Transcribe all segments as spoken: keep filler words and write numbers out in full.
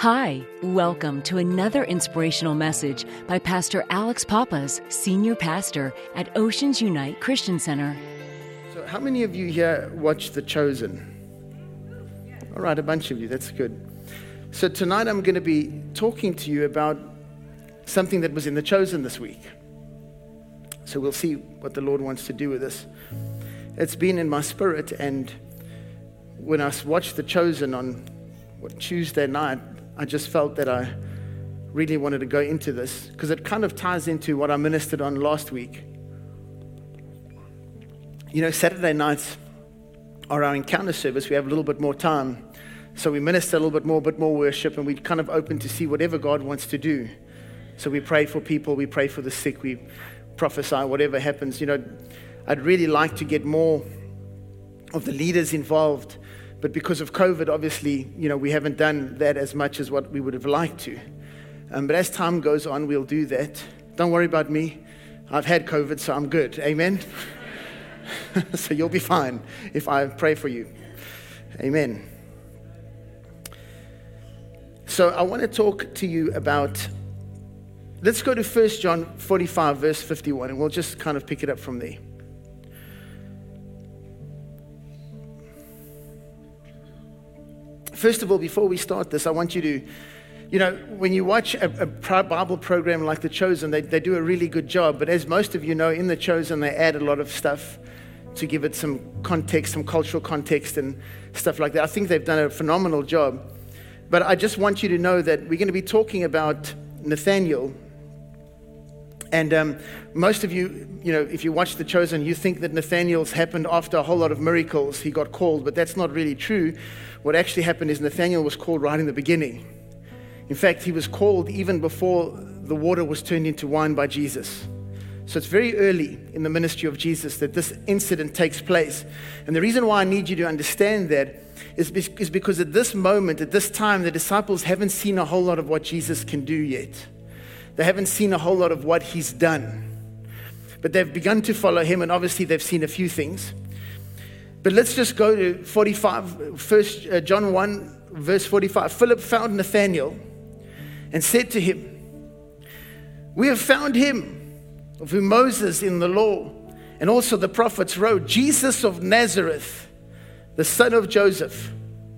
Hi, welcome to another inspirational message by Pastor Alex Pappas, Senior Pastor at Oceans Unite Christian Center. So how many of you here watch The Chosen? All right, a bunch of you, that's good. So tonight I'm going to be talking to you about something that was in The Chosen this week. So we'll see what the Lord wants to do with this. It's been in my spirit, and when I watched The Chosen on what, Tuesday night, I just felt that I really wanted to go into this because it kind of ties into what I ministered on last week. You know, Saturday nights are our encounter service. We have a little bit more time. So we minister a little bit more, bit more worship, and we kind of open to see whatever God wants to do. So we pray for people, we pray for the sick, we prophesy, whatever happens. You know, I'd really like to get more of the leaders involved. But because of COVID, obviously, you know, we haven't done that as much as what we would have liked to. Um, but as time goes on, we'll do that. Don't worry about me. I've had COVID, so I'm good. Amen? So you'll be fine if I pray for you. Amen. So I want to talk to you about, let's go to First John forty-five, verse fifty-one, and we'll just kind of pick it up from there. First of all, before we start this, I want you to, you know, when you watch a, a Bible program like The Chosen, they, they do a really good job. But as most of you know, in The Chosen, they add a lot of stuff to give it some context, some cultural context and stuff like that. I think they've done a phenomenal job. But I just want you to know that we're going to be talking about Nathaniel. And um, most of you, you know, if you watch The Chosen, you think that Nathaniel's happened after a whole lot of miracles. He got called, but that's not really true. What actually happened is Nathaniel was called right in the beginning. In fact, he was called even before the water was turned into wine by Jesus. So it's very early in the ministry of Jesus that this incident takes place. And the reason why I need you to understand that is because at this moment, at this time, the disciples haven't seen a whole lot of what Jesus can do yet. They haven't seen a whole lot of what he's done. But they've begun to follow him, and obviously they've seen a few things. But let's just go to forty-five, First John one, verse forty-five. Philip found Nathanael and said to him, "We have found him of whom Moses in the law and also the prophets wrote, Jesus of Nazareth, the son of Joseph."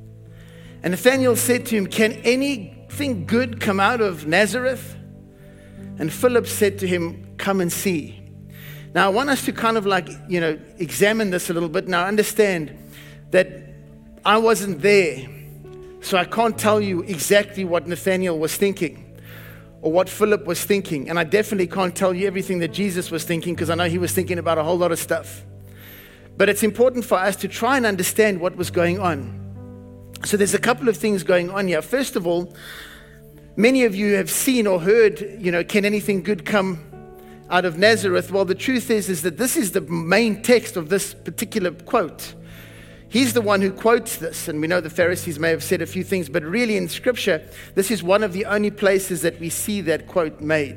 And Nathanael said to him, "Can anything good come out of Nazareth?" And Philip said to him, "Come and see." Now, I want us to kind of like, you know, examine this a little bit. Now, understand that I wasn't there, so I can't tell you exactly what Nathanael was thinking or what Philip was thinking. And I definitely can't tell you everything that Jesus was thinking, because I know he was thinking about a whole lot of stuff. But it's important for us to try and understand what was going on. So there's a couple of things going on here. First of all, many of you have seen or heard, you know, can anything good come out of Nazareth? Well, the truth is, is that this is the main text of this particular quote. He's the one who quotes this, and we know the Pharisees may have said a few things, but really in Scripture, this is one of the only places that we see that quote made.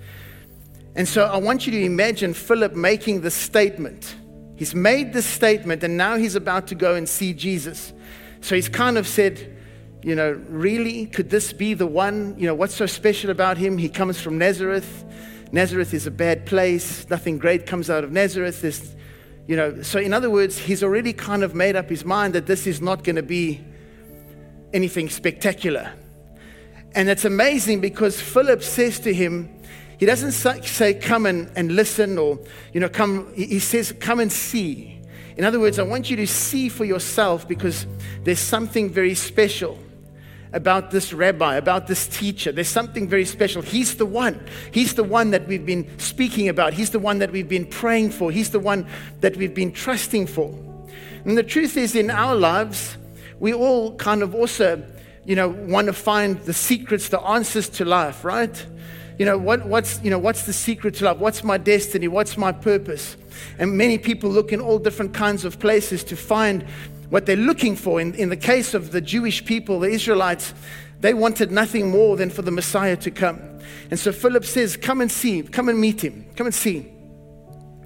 And so I want you to imagine Philip making this statement. He's made this statement, and now he's about to go and see Jesus. So he's kind of said, you know, really, could this be the one? You know, what's so special about him? He comes from Nazareth. Nazareth is a bad place. Nothing great comes out of Nazareth. There's, you know, so in other words, he's already kind of made up his mind that this is not going to be anything spectacular. And it's amazing because Philip says to him, he doesn't say, come and, and listen, or, you know, come, he says, come and see. In other words, I want you to see for yourself, because there's something very special about this rabbi, about this teacher. There's something very special. He's the one. He's the one that we've been speaking about. He's the one that we've been praying for. He's the one that we've been trusting for. And the truth is, in our lives, we all kind of also, you know, want to find the secrets, the answers to life, right? You know, what, what's, you know, what's the secret to life? What's my destiny? What's my purpose? And many people look in all different kinds of places to find what they're looking for. In, in the case of the Jewish people, the Israelites, they wanted nothing more than for the Messiah to come. And so Philip says, come and see, come and meet him, come and see.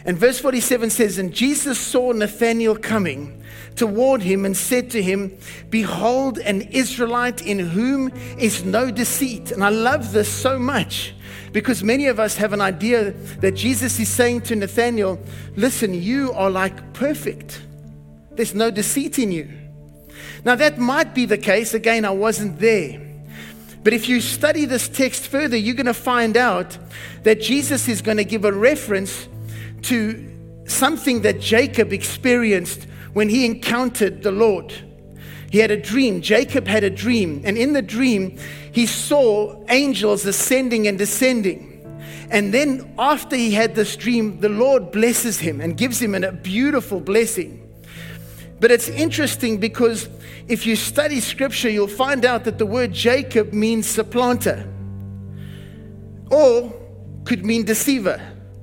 And verse forty-seven says, and Jesus saw Nathanael coming toward him and said to him, behold, an Israelite in whom is no deceit. And I love this so much because many of us have an idea that Jesus is saying to Nathanael, listen, you are like perfect. There's no deceit in you. Now that might be the case. Again, I wasn't there. But if you study this text further, you're going to find out that Jesus is going to give a reference to something that Jacob experienced when he encountered the Lord. He had a dream. Jacob had a dream. And in the dream, he saw angels ascending and descending. And then after he had this dream, the Lord blesses him and gives him a beautiful blessing. But it's interesting because if you study scripture, you'll find out that the word Jacob means supplanter or could mean deceiver.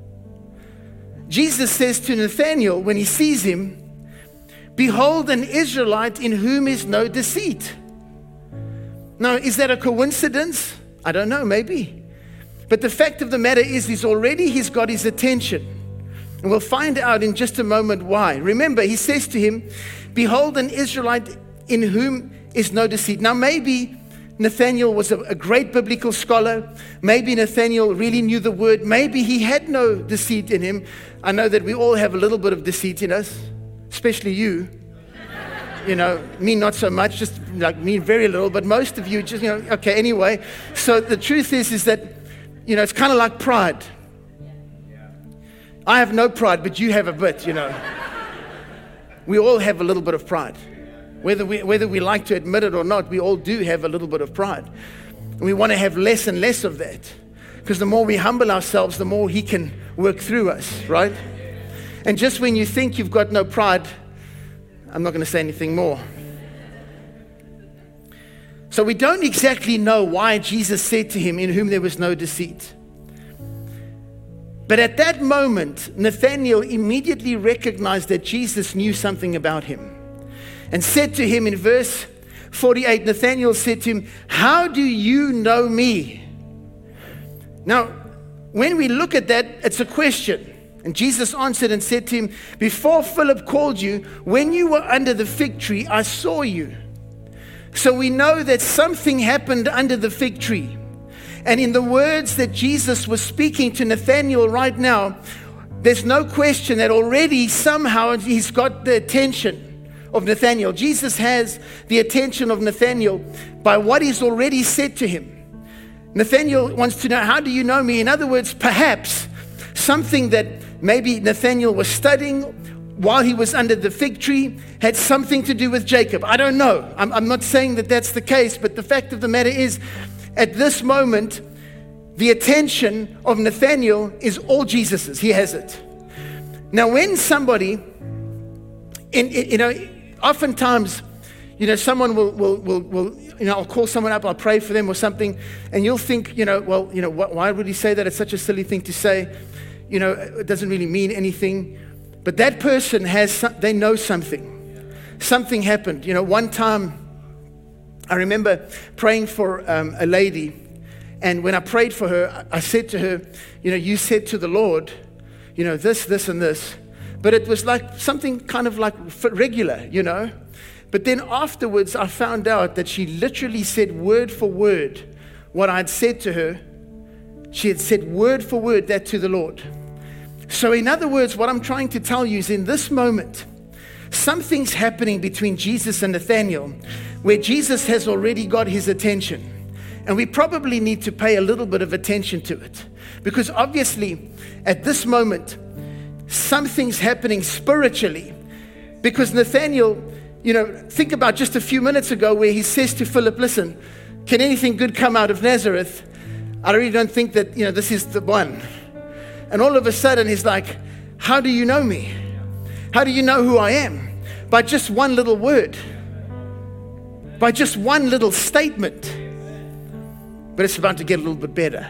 Jesus says to Nathanael when he sees him, behold, an Israelite in whom is no deceit. Now, is that a coincidence? I don't know, maybe. But the fact of the matter is, he's already, he's got his attention. And we'll find out in just a moment why. Remember, he says to him, behold, an Israelite in whom is no deceit. Now, maybe Nathanael was a, a great biblical scholar. Maybe Nathanael really knew the word. Maybe he had no deceit in him. I know that we all have a little bit of deceit in us, especially you. You know, me not so much, just like me very little, but most of you just, you know, okay, anyway. So the truth is, is that, you know, it's kind of like pride. I have no pride, but you have a bit, you know. We all have a little bit of pride. Whether we, whether we like to admit it or not, we all do have a little bit of pride. And we want to have less and less of that. Because the more we humble ourselves, the more he can work through us, right? And just when you think you've got no pride, I'm not going to say anything more. So we don't exactly know why Jesus said to him, in whom there was no deceit. But at that moment, Nathanael immediately recognized that Jesus knew something about him. And said to him in verse forty-eight, Nathanael said to him, how do you know me? Now, when we look at that, it's a question. And Jesus answered and said to him, before Philip called you, when you were under the fig tree, I saw you. So we know that something happened under the fig tree. And in the words that Jesus was speaking to Nathanael right now, there's no question that already somehow he's got the attention of Nathanael. Jesus has the attention of Nathanael by what he's already said to him. Nathanael wants to know, how do you know me? In other words, perhaps something that maybe Nathanael was studying while he was under the fig tree had something to do with Jacob. I don't know. I'm, I'm not saying that that's the case, but the fact of the matter is, at this moment, the attention of Nathanael is all Jesus's. He has it. Now, when somebody, in, in, you know, oftentimes, you know, someone will, will, will, will, you know, I'll call someone up, I'll pray for them or something, and you'll think, you know, well, you know, wh- why would he say that? It's such a silly thing to say. You know, it doesn't really mean anything. But that person has, some, they know something. Something happened. You know, one time, I remember praying for um, a lady, and when I prayed for her, I said to her, you know, you said to the Lord, you know, this, this, and this. But it was like something kind of like regular, you know. But then afterwards, I found out that she literally said word for word what I'd said to her. She had said word for word that to the Lord. So in other words, what I'm trying to tell you is in this moment, something's happening between Jesus and Nathanael where Jesus has already got his attention. And we probably need to pay a little bit of attention to it. Because obviously, at this moment, something's happening spiritually. Because Nathanael, you know, think about just a few minutes ago where he says to Philip, listen, can anything good come out of Nazareth? I really don't think that, you know, this is the one. And all of a sudden he's like, how do you know me? How do you know who I am? By just one little word. By just one little statement. But it's about to get a little bit better.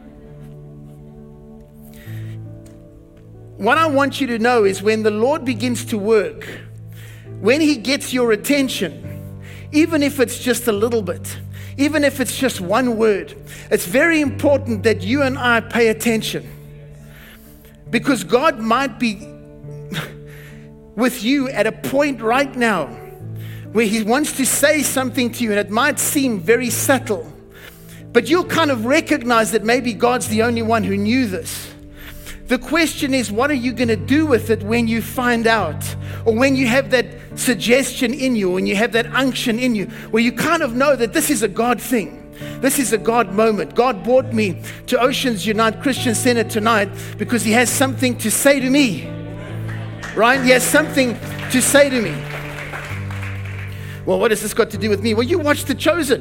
What I want you to know is when the Lord begins to work, when he gets your attention, even if it's just a little bit, even if it's just one word, it's very important that you and I pay attention. Because God might be with you at a point right now where He wants to say something to you, and it might seem very subtle, but you'll kind of recognize that maybe God's the only one who knew this. The question is, what are you going to do with it when you find out, or when you have that suggestion in you, when you have that unction in you, where you kind of know that this is a God thing. This is a God moment. God brought me to Oceans Unite Christian Center tonight because He has something to say to me. Right? He has something to say to me. Well, what has this got to do with me? Well, you watched The Chosen.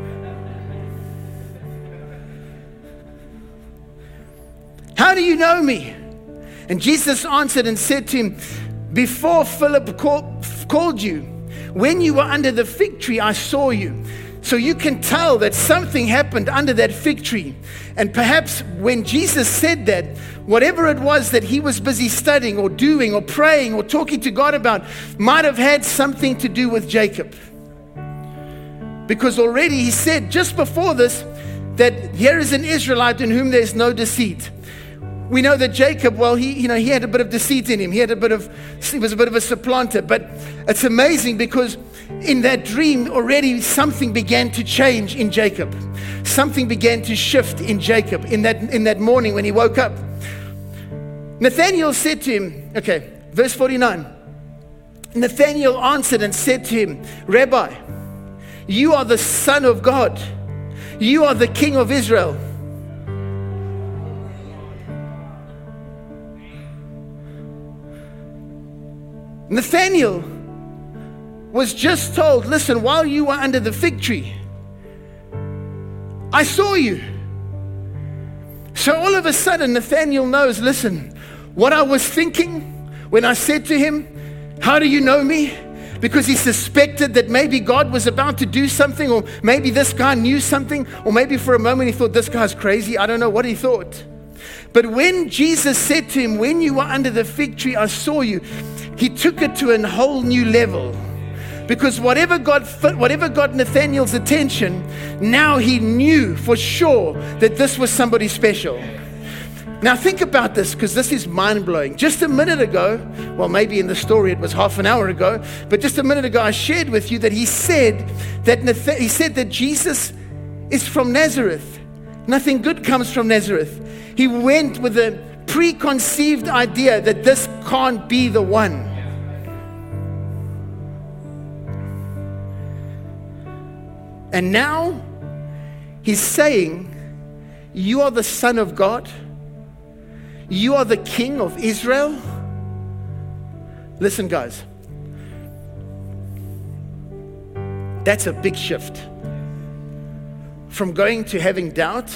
How do you know me? And Jesus answered and said to him, before Philip call, called you, when you were under the fig tree, I saw you. So you can tell that something happened under that fig tree. And perhaps when Jesus said that, whatever it was that He was busy studying or doing or praying or talking to God about might have had something to do with Jacob. Because already He said just before this that here is an Israelite in whom there's no deceit. We know that Jacob, well, he, you know, he had a bit of deceit in him. He had a bit of, he was a bit of a supplanter. But it's amazing because in that dream already something began to change in Jacob. Something began to shift in Jacob in that, in that morning when he woke up. Nathanael said to him, okay, verse forty-nine. Nathanael answered and said to him, Rabbi, you are the Son of God. You are the King of Israel. Nathanael was just told, listen, while you were under the fig tree, I saw you. So all of a sudden, Nathanael knows, listen, what I was thinking when I said to him, how do you know me? Because he suspected that maybe God was about to do something, or maybe this guy knew something, or maybe for a moment he thought, this guy's crazy. I don't know what he thought. But when Jesus said to him, when you were under the fig tree, I saw you, he took it to a whole new level. Because whatever got, whatever got Nathanael's attention, now he knew for sure that this was somebody special. Now think about this, because this is mind-blowing. Just a minute ago, well, maybe in the story it was half an hour ago, but just a minute ago I shared with you that he said that Nath- he said that Jesus is from Nazareth. Nothing good comes from Nazareth. He went with a preconceived idea that this can't be the one. And now he's saying, you are the Son of God. You are the King of Israel. Listen, guys. That's a big shift. From going to having doubt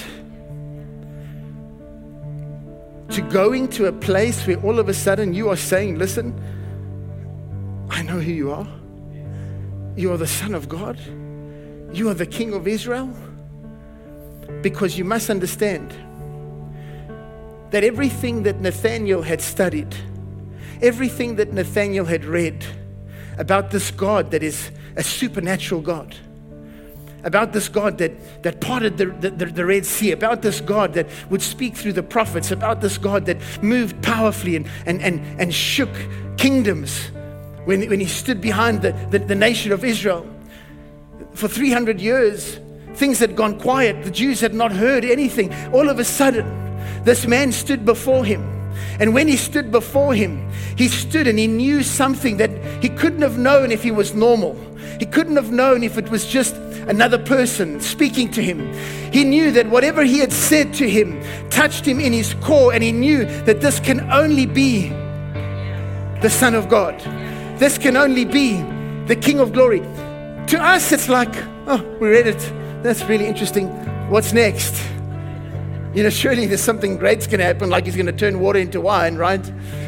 to going to a place where all of a sudden you are saying, listen, I know who you are. You are the Son of God. You are the King of Israel. Because you must understand that everything that Nathanael had studied, everything that Nathanael had read about this God that is a supernatural God, about this God that, that parted the, the, the Red Sea, about this God that would speak through the prophets, about this God that moved powerfully and, and, and, and shook kingdoms when, when he stood behind the, the, the nation of Israel. For three hundred years, things had gone quiet. The Jews had not heard anything. All of a sudden, this man stood before him. And when he stood before him, he stood and he knew something that he couldn't have known if he was normal. He couldn't have known if it was just another person speaking to him. He knew that whatever he had said to him touched him in his core, and he knew that this can only be the Son of God. This can only be the King of Glory. To us, it's like, oh, we read it. That's really interesting. What's next? You know, surely there's something great's going to happen, like he's going to turn water into wine, right?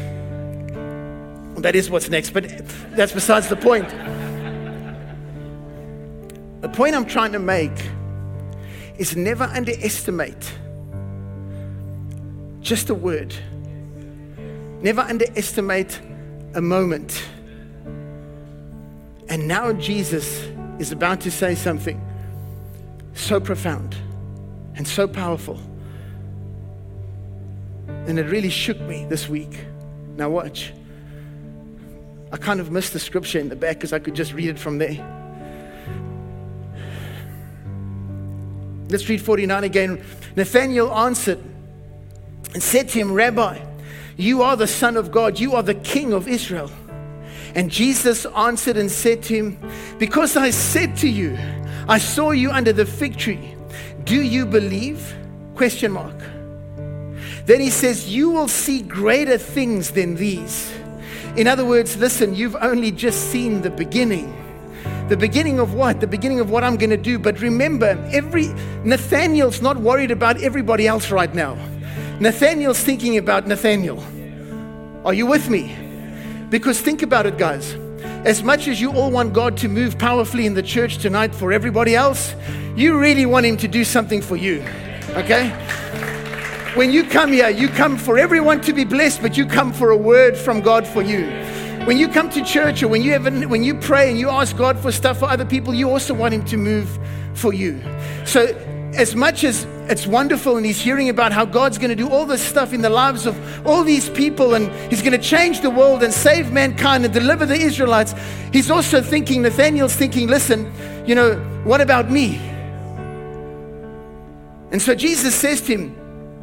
That is what's next, but that's besides the point. The point I'm trying to make is never underestimate just a word. Never underestimate a moment. And now Jesus is about to say something so profound and so powerful And it really shook me this week. Now watch. I kind of missed the scripture in the back because I could just read it from there. Let's read forty-nine again. Nathanael answered and said to him, Rabbi, you are the Son of God. You are the King of Israel. And Jesus answered and said to him, because I said to you, I saw you under the fig tree. Do you believe? Question mark. Then he says, you will see greater things than these. In other words, listen, you've only just seen the beginning. The beginning of what? The beginning of what I'm going to do. But remember, every Nathanael's not worried about everybody else right now. Nathanael's thinking about Nathanael. Are you with me? Because think about it, guys. As much as you all want God to move powerfully in the church tonight for everybody else, you really want him to do something for you. Okay? When you come here, you come for everyone to be blessed, but you come for a word from God for you. When you come to church or when you have, when you pray and you ask God for stuff for other people, you also want him to move for you. So as much as it's wonderful and he's hearing about how God's going to do all this stuff in the lives of all these people and he's going to change the world and save mankind and deliver the Israelites, he's also thinking, Nathanael's thinking, listen, you know, what about me? And so Jesus says to him,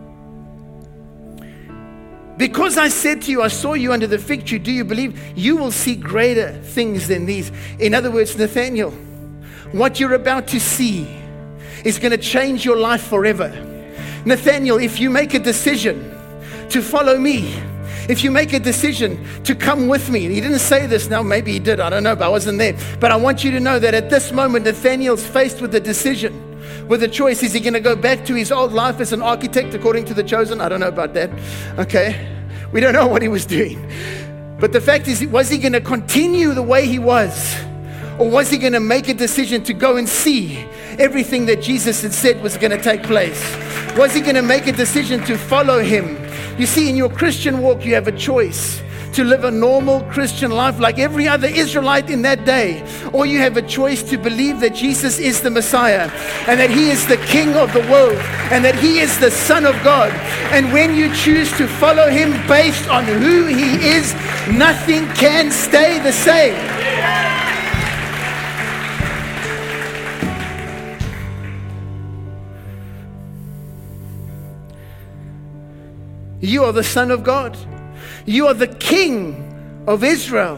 because I said to you, I saw you under the fig tree, do you believe? You will see greater things than these. In other words, Nathanael, what you're about to see is going to change your life forever. Nathanael, if you make a decision to follow me, if you make a decision to come with me, he didn't say this now, maybe he did, I don't know, but I wasn't there. But I want you to know that at this moment, Nathanael's faced with a decision. With a choice. Is he going to go back to his old life as an architect according to The Chosen? I don't know about that. Okay. We don't know what he was doing. But the fact is, was he going to continue the way he was? Or was he going to make a decision to go and see everything that Jesus had said was going to take place? Was he going to make a decision to follow him? You see, in your Christian walk, you have a choice to live a normal Christian life like every other Israelite in that day. Or you have a choice to believe that Jesus is the Messiah and that he is the King of the world and that he is the Son of God. And when you choose to follow him based on who he is, nothing can stay the same. You are the Son of God. You are the King of Israel.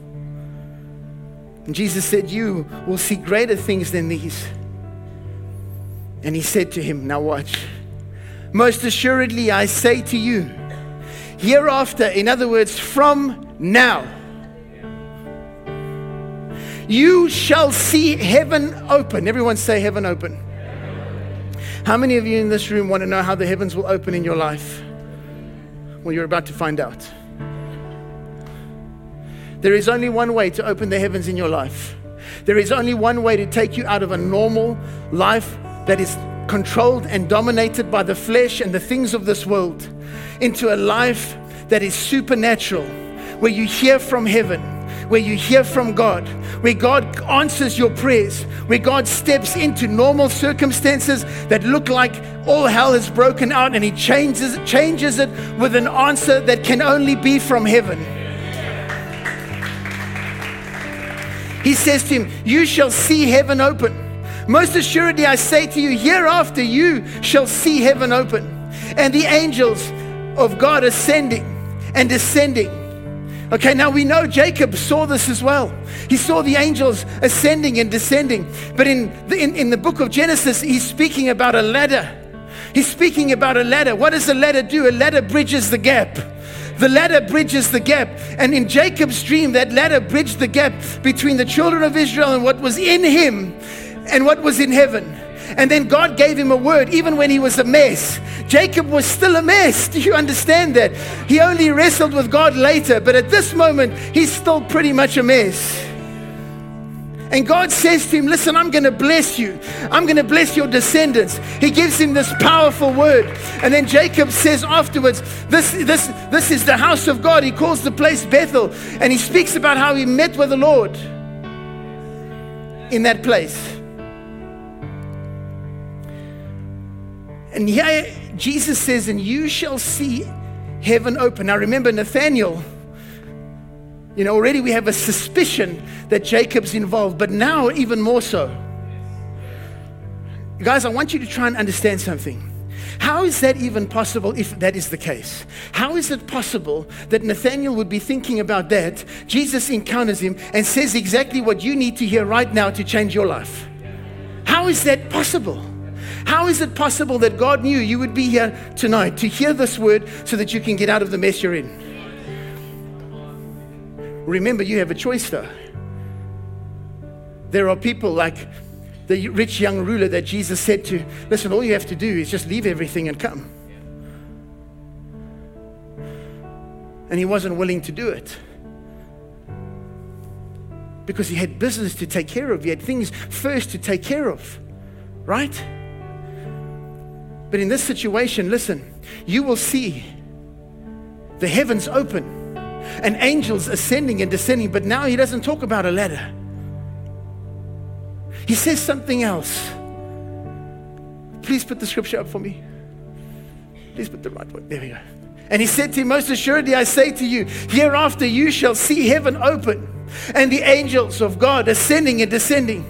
And Jesus said, you will see greater things than these. And he said to him, now watch. Most assuredly, I say to you, hereafter, in other words, from now, you shall see heaven open. Everyone say heaven open. How many of you in this room want to know how the heavens will open in your life? Well, you're about to find out. There is only one way to open the heavens in your life. There is only one way to take you out of a normal life that is controlled and dominated by the flesh and the things of this world into a life that is supernatural, where you hear from heaven, where you hear from God, where God answers your prayers, where God steps into normal circumstances that look like all hell has broken out and he changes, changes it with an answer that can only be from heaven. He says to him, you shall see heaven open. Most assuredly, I say to you, hereafter you shall see heaven open, and the angels of God ascending and descending. Okay, now we know Jacob saw this as well. He saw the angels ascending and descending. But in the, in, in the book of Genesis, he's speaking about a ladder. He's speaking about a ladder. What does a ladder do? A ladder bridges the gap. The ladder bridges the gap. And in Jacob's dream, that ladder bridged the gap between the children of Israel and what was in him and what was in heaven. And then God gave him a word, even when he was a mess. Jacob was still a mess. Do you understand that? He only wrestled with God later, but at this moment, he's still pretty much a mess. And God says to him, listen, I'm going to bless you. I'm going to bless your descendants. He gives him this powerful word. And then Jacob says afterwards, this, this, this is the house of God. He calls the place Bethel. And he speaks about how he met with the Lord in that place. And here Jesus says, and you shall see heaven open. Now remember, Nathanael, you know, already we have a suspicion that Jacob's involved, but now even more so. Guys, I want you to try and understand something. How is that even possible if that is the case? How is it possible that Nathanael would be thinking about that? Jesus encounters him and says exactly what you need to hear right now to change your life. How is that possible? How is it possible that God knew you would be here tonight to hear this word so that you can get out of the mess you're in? Remember, you have a choice though. There are people like the rich young ruler that Jesus said to, listen, all you have to do is just leave everything and come. And he wasn't willing to do it because he had business to take care of. He had things first to take care of, right? But in this situation, listen, you will see the heavens open and angels ascending and descending. But now he doesn't talk about a ladder. He says something else. Please put the scripture up for me. Please put the right one. There we go. And he said to him, most assuredly I say to you, hereafter you shall see heaven open and the angels of God ascending and descending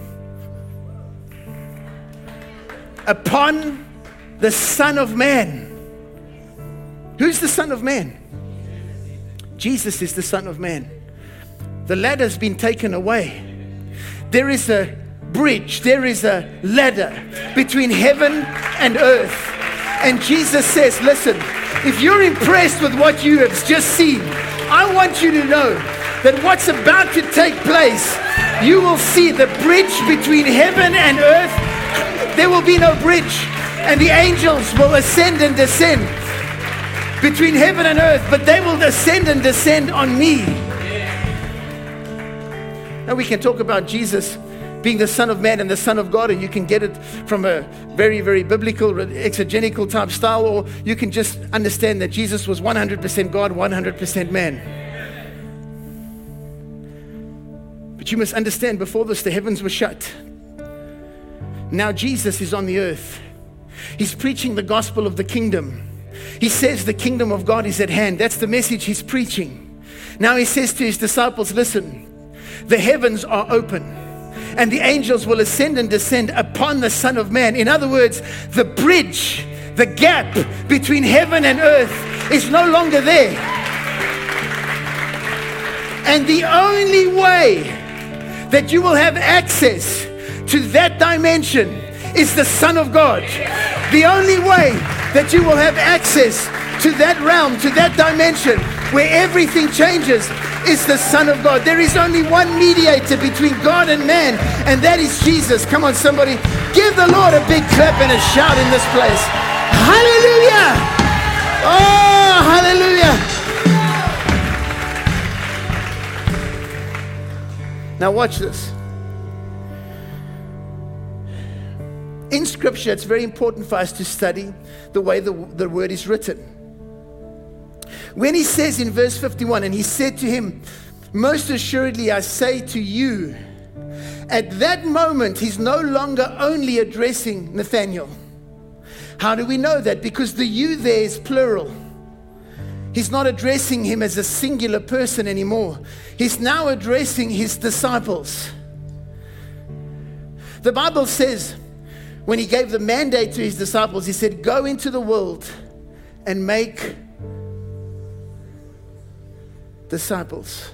upon the Son of Man. Who's the Son of Man? Jesus is the Son of Man. The ladder's been taken away. There is a bridge, there is a ladder between heaven and earth. And Jesus says, listen, if you're impressed with what you have just seen, I want you to know that what's about to take place, you will see the bridge between heaven and earth. There will be no bridge, and the angels will ascend and descend between heaven and earth, but they will ascend and descend on me. Now we can talk about Jesus being the Son of Man and the Son of God, and you can get it from a very, very biblical, exegetical type style, or you can just understand that Jesus was one hundred percent God, one hundred percent man. But you must understand, before this, the heavens were shut. Now Jesus is on the earth. He's preaching the gospel of the kingdom. He says the kingdom of God is at hand. That's the message he's preaching. Now he says to his disciples, listen, the heavens are open, and the angels will ascend and descend upon the Son of Man. In other words, the bridge, the gap between heaven and earth is no longer there. And the only way that you will have access to that dimension is the Son of God. The only way that you will have access to that realm, to that dimension where everything changes, is the Son of God. There is only one mediator between God and man, and that is Jesus. Come on, somebody, give the Lord a big clap and a shout in this place. Hallelujah! Oh, hallelujah! Now watch this. In Scripture, it's very important for us to study the way the, the word is written. When he says in verse fifty-one, and he said to him, most assuredly I say to you, at that moment he's no longer only addressing Nathanael. How do we know that? Because the you there is plural. He's not addressing him as a singular person anymore. He's now addressing his disciples. The Bible says, when he gave the mandate to his disciples, he said, go into the world and make disciples.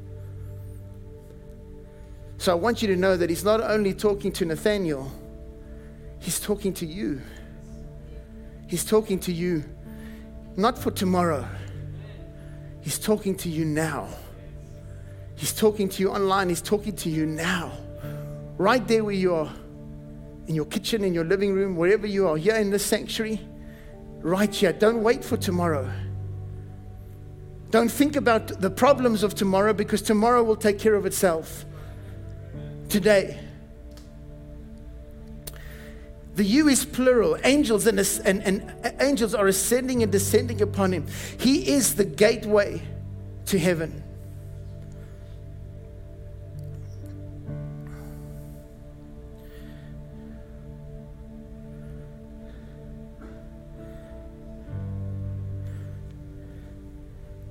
So I want you to know that he's not only talking to Nathanael, he's talking to you. He's talking to you not for tomorrow. He's talking to you now. He's talking to you online. He's talking to you now. Right there where you are. In your kitchen, in your living room, wherever you are, here in this sanctuary, right here. Don't wait for tomorrow. Don't think about the problems of tomorrow, because tomorrow will take care of itself. Today. The you is plural. Angels and, and, and angels are ascending and descending upon him. He is the gateway to heaven.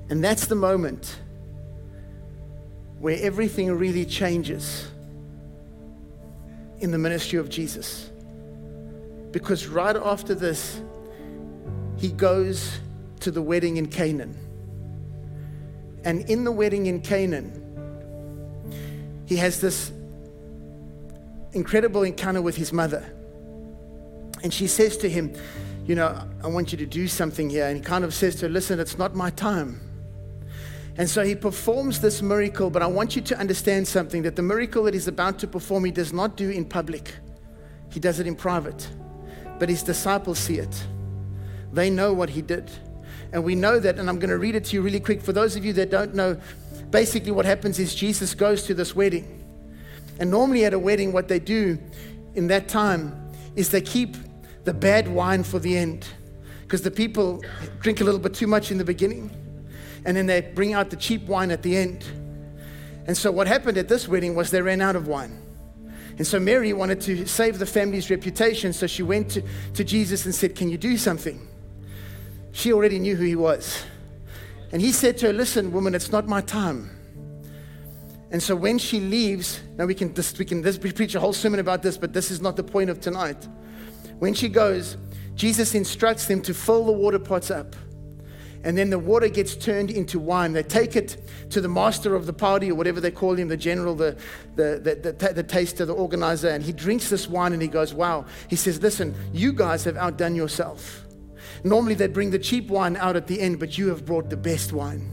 And that's the moment where everything really changes in the ministry of Jesus. Because right after this, he goes to the wedding in Canaan. And in the wedding in Canaan, he has this incredible encounter with his mother. And she says to him, you know, I want you to do something here. And he kind of says to her, listen, it's not my time. And so he performs this miracle, but I want you to understand something, that the miracle that he's about to perform, he does not do in public. He does it in private. But his disciples see it. They know what he did. And we know that, and I'm going to read it to you really quick. For those of you that don't know, basically what happens is Jesus goes to this wedding. And normally at a wedding, what they do in that time is they keep the bad wine for the end. Because the people drink a little bit too much in the beginning. And then they bring out the cheap wine at the end. And so what happened at this wedding was they ran out of wine. And so Mary wanted to save the family's reputation. So she went to, to Jesus and said, can you do something? She already knew who he was. And he said to her, listen, woman, it's not my time. And so when she leaves, now we can, this, we can this, we preach a whole sermon about this, but this is not the point of tonight. When she goes, Jesus instructs them to fill the water pots up. And then the water gets turned into wine. They take it to the master of the party, or whatever they call him, the general, the, the, the, the, the taster, the organizer. And he drinks this wine and he goes, wow. He says, listen, you guys have outdone yourself. Normally they bring the cheap wine out at the end, but you have brought the best wine.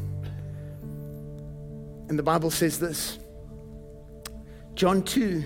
And the Bible says this, John two.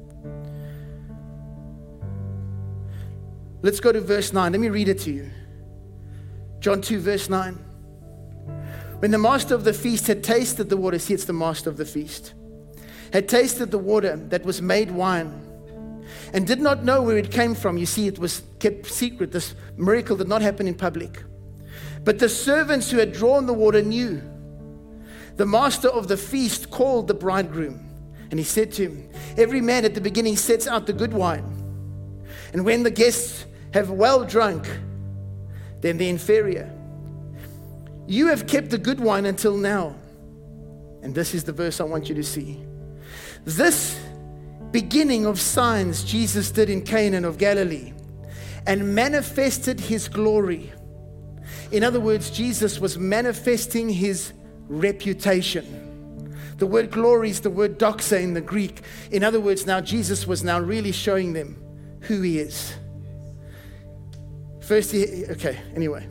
Let's go to verse nine. Let me read it to you. John two, verse nine. When the master of the feast had tasted the water, see, it's the master of the feast, had tasted the water that was made wine, and did not know where it came from. You see, it was kept secret. This miracle did not happen in public. But the servants who had drawn the water knew. The master of the feast called the bridegroom, and he said to him, every man at the beginning sets out the good wine, and when the guests have well drunk, then the inferior. You have kept the good wine until now. And this is the verse I want you to see. This beginning of signs Jesus did in Cana of Galilee and manifested his glory. In other words, Jesus was manifesting his reputation. The word glory is the word doxa in the Greek. In other words, now Jesus was now really showing them who he is. First, he, okay, anyway.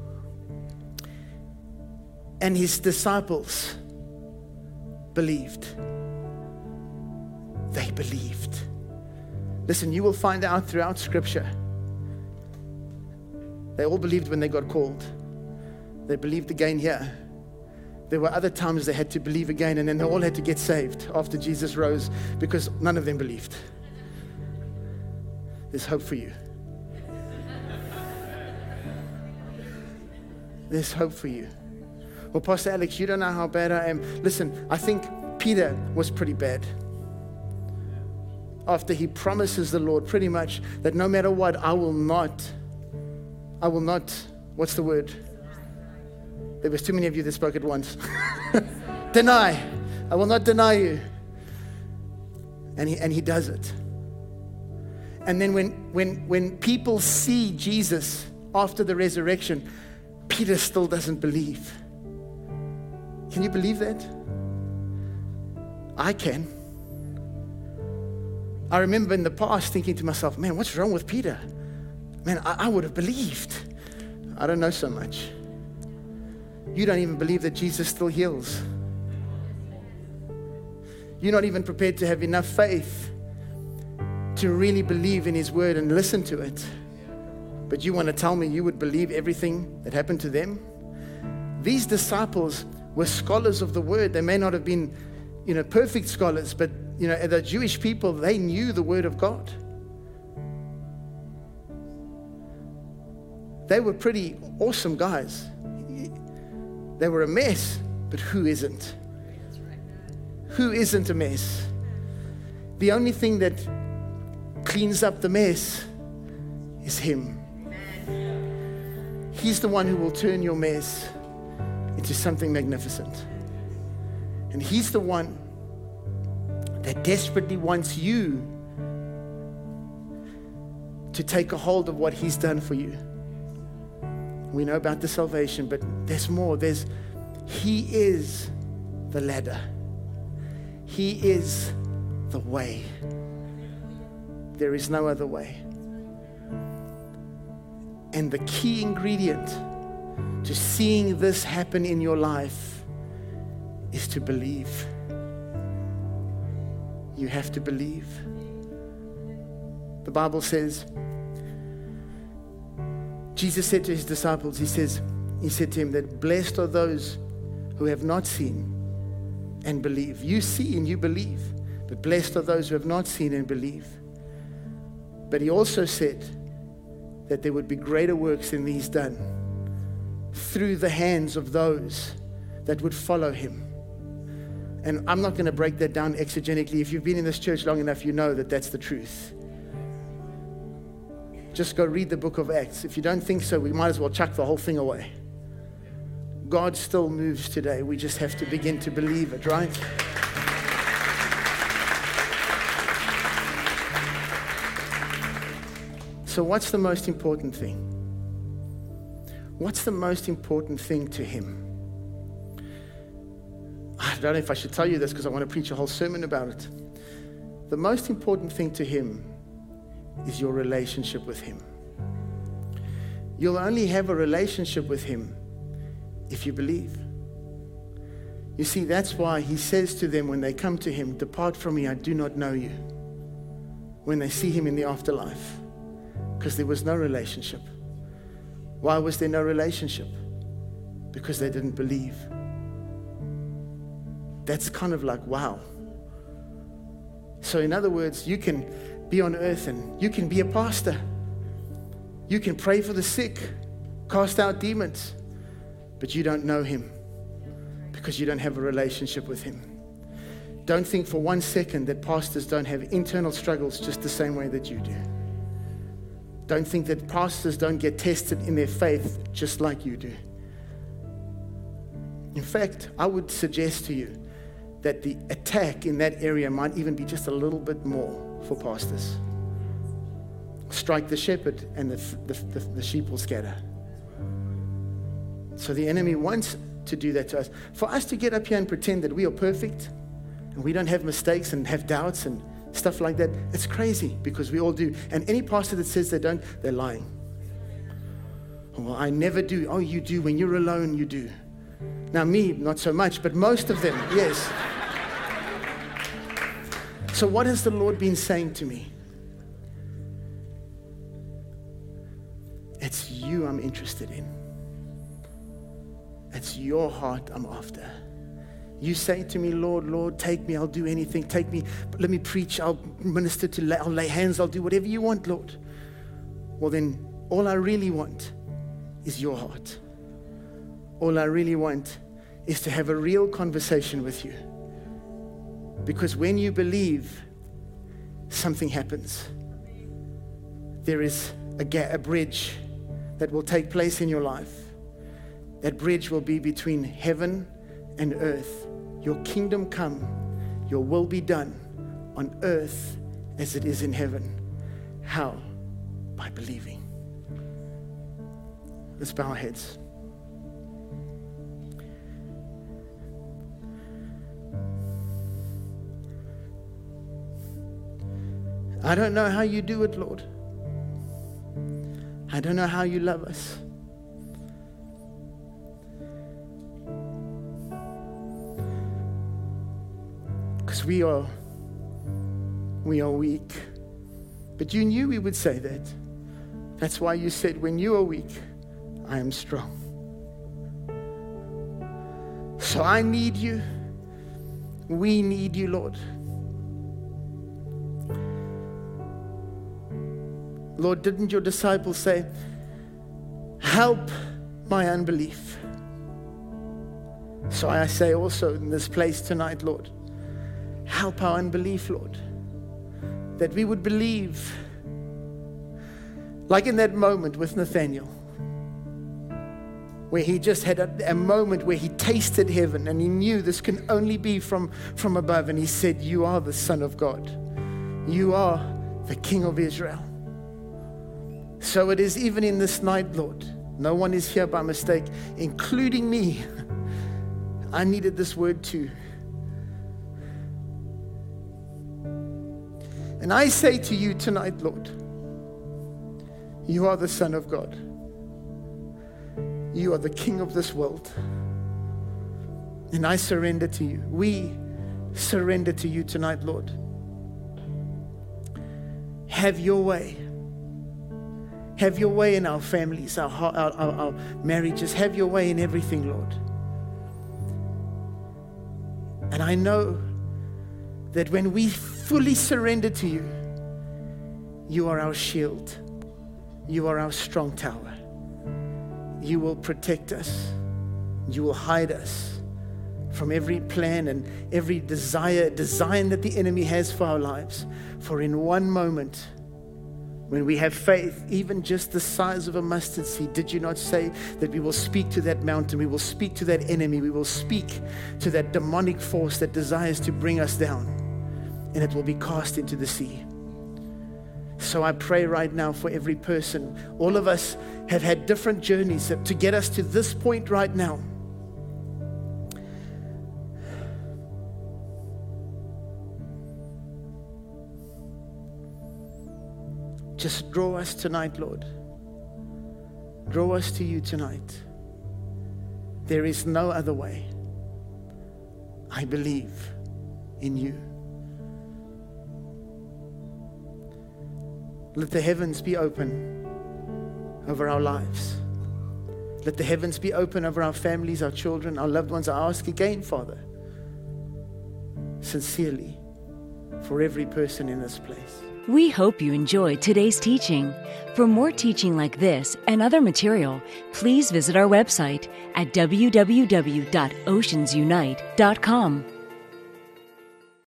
And his disciples believed. They believed. Listen, you will find out throughout Scripture, they all believed when they got called. They believed again here. There were other times they had to believe again, and then they all had to get saved after Jesus rose because none of them believed. There's hope for you. There's hope for you. Well, Pastor Alex, you don't know how bad I am. Listen, I think Peter was pretty bad. After he promises the Lord pretty much that no matter what, I will not, I will not, what's the word? There was too many of you that spoke at once. Deny. I will not deny you. And he, and he does it. And then when, when, when people see Jesus after the resurrection, Peter still doesn't believe. Can you believe that? I can. I remember in the past thinking to myself, man, what's wrong with Peter? Man, I, I would have believed. I don't know so much. You don't even believe that Jesus still heals. You're not even prepared to have enough faith to really believe in his word and listen to it. But you want to tell me you would believe everything that happened to them? These disciples were scholars of the word. They may not have been, you know, perfect scholars, but, you know, the Jewish people, they knew the word of God. They were pretty awesome guys. They were a mess, but who isn't? Who isn't a mess? The only thing that cleans up the mess is him. He's the one who will turn your mess into something magnificent. And he's the one that desperately wants you to take a hold of what he's done for you. We know about the salvation, but there's more. There's, he is the ladder. He is the way. There is no other way. And the key ingredient to seeing this happen in your life is to believe. You have to believe. The Bible says, Jesus said to his disciples, he says, he said to him that blessed are those who have not seen and believe. You see and you believe, but blessed are those who have not seen and believe. But he also said that there would be greater works than these done through the hands of those that would follow him. And I'm not going to break that down exegetically. If you've been in this church long enough, you know that that's the truth. Just go read the book of Acts. If you don't think so, we might as well chuck the whole thing away. God still moves today. We just have to begin to believe it, right? So what's the most important thing? What's the most important thing to him? I don't know if I should tell you this because I want to preach a whole sermon about it. The most important thing to him is your relationship with him. You'll only have a relationship with him if you believe. You see, that's why he says to them when they come to him, "Depart from me, I do not know you," when they see him in the afterlife, because there was no relationship. Why was there no relationship? Because they didn't believe. That's kind of like, wow. So in other words, you can be on earth and you can be a pastor. You can pray for the sick, cast out demons, but you don't know him because you don't have a relationship with him. Don't think for one second that pastors don't have internal struggles just the same way that you do. Don't think that pastors don't get tested in their faith just like you do. In fact, I would suggest to you that the attack in that area might even be just a little bit more for pastors. Strike the shepherd and the, the, the, the sheep will scatter. So the enemy wants to do that to us. For us to get up here and pretend that we are perfect and we don't have mistakes and have doubts and stuff like that, it's crazy because we all do. And any pastor that says they don't, they're lying. Well, I never do. Oh, you do. When you're alone, you do. Now me, not so much, but most of them, yes. So what has the Lord been saying to me? It's you I'm interested in. It's your heart I'm after. You say to me, Lord, Lord, take me, I'll do anything. Take me, let me preach, I'll minister to, lay, I'll lay hands, I'll do whatever you want, Lord. Well then, all I really want is your heart. All I really want is to have a real conversation with you. Because when you believe, something happens. There is a, ga- a bridge that will take place in your life. That bridge will be between heaven and earth. Your kingdom come, your will be done on earth as it is in heaven. How? By believing. Let's bow our heads. I don't know how you do it, Lord. I don't know how you love us. Because we are, we are weak. But you knew we would say that. That's why you said, when you are weak, I am strong. So I need you. We need you, Lord. Lord, didn't your disciples say, help my unbelief? So I say also in this place tonight, Lord, help our unbelief, Lord, that we would believe, like in that moment with Nathanael. where he just had a, a moment where he tasted heaven and he knew this can only be from, from above. And he said, you are the Son of God. You are the King of Israel. So it is even in this night, Lord. No one is here by mistake, including me. I needed this word too. And I say to you tonight, Lord, you are the Son of God. You are the King of this world. And I surrender to you. We surrender to you tonight, Lord. Have your way. Have your way in our families, our, our, our, our marriages. Have your way in everything, Lord. And I know that when we fully surrender to you, you are our shield. You are our strong tower. You will protect us. You will hide us from every plan and every desire, design that the enemy has for our lives. For in one moment, when we have faith, even just the size of a mustard seed, did you not say that we will speak to that mountain, we will speak to that enemy, we will speak to that demonic force that desires to bring us down, and it will be cast into the sea. So I pray right now for every person. All of us have had different journeys to get us to this point right now. Just draw us tonight, Lord. Draw us to you tonight. There is no other way. I believe in you. Let the heavens be open over our lives. Let the heavens be open over our families, our children, our loved ones. I ask again, Father, sincerely, for every person in this place. We hope you enjoyed today's teaching. For more teaching like this and other material, please visit our website at w w w dot oceans unite dot com.